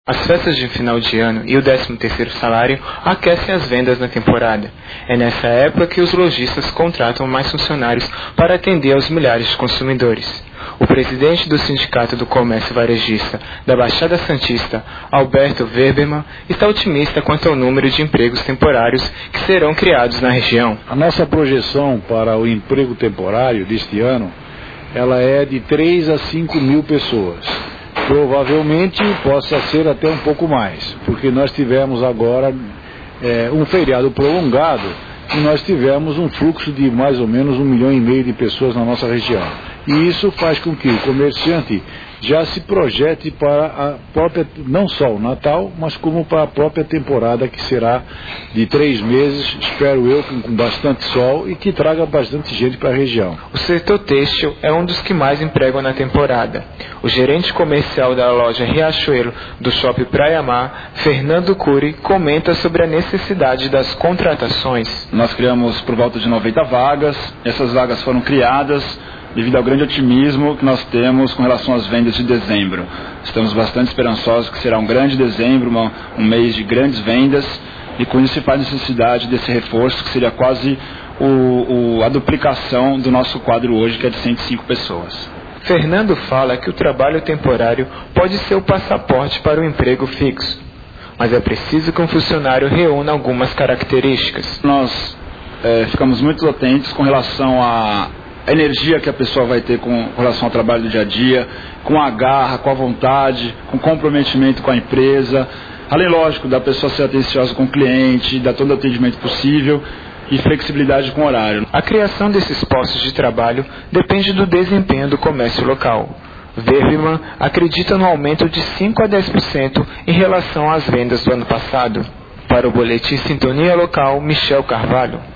As festas de final de ano e o 13º salário aquecem as vendas na temporada. É nessa época que os lojistas contratam mais funcionários para atender aos milhares de consumidores. O presidente do Sindicato do Comércio Varejista da Baixada Santista, Alberto Webermann, está otimista quanto ao número de empregos temporários que serão criados na região. A nossa projeção para o emprego temporário deste ano, ela é de 3 a 5 mil pessoas. Provavelmente possa ser até um pouco mais, porque nós tivemos agora um feriado prolongado e nós tivemos um fluxo de mais ou menos 1,5 milhão de pessoas na nossa região. E isso faz com que o comerciante já se projete para a própria, não só o Natal, mas como para a própria temporada, que será de 3 meses, espero eu, com bastante sol e que traga bastante gente para a região. O setor têxtil é um dos que mais empregam na temporada. O gerente comercial da loja Riachuelo do Shopping Praia Mar, Fernando Cury, comenta sobre a necessidade das contratações. Nós criamos por volta de 90 vagas, essas vagas foram criadas devido ao grande otimismo que nós temos com relação às vendas de dezembro. Estamos bastante esperançosos que será um grande dezembro, um mês de grandes vendas, e com isso se faz necessidade desse reforço, que seria quase a duplicação do nosso quadro hoje, que é de 105 pessoas. Fernando fala que o trabalho temporário pode ser o passaporte para o emprego fixo, mas é preciso que um funcionário reúna algumas características. Nós ficamos muito atentos com relação à energia que a pessoa vai ter com relação ao trabalho do dia a dia, com a garra, com a vontade, com comprometimento com a empresa, além, lógico, da pessoa ser atenciosa com o cliente, dar todo o atendimento possível e flexibilidade com o horário. A criação desses postos de trabalho depende do desempenho do comércio local. Webermann acredita no aumento de 5 a 10% em relação às vendas do ano passado. Para o Boletim Sintonia Local, Michel Carvalho.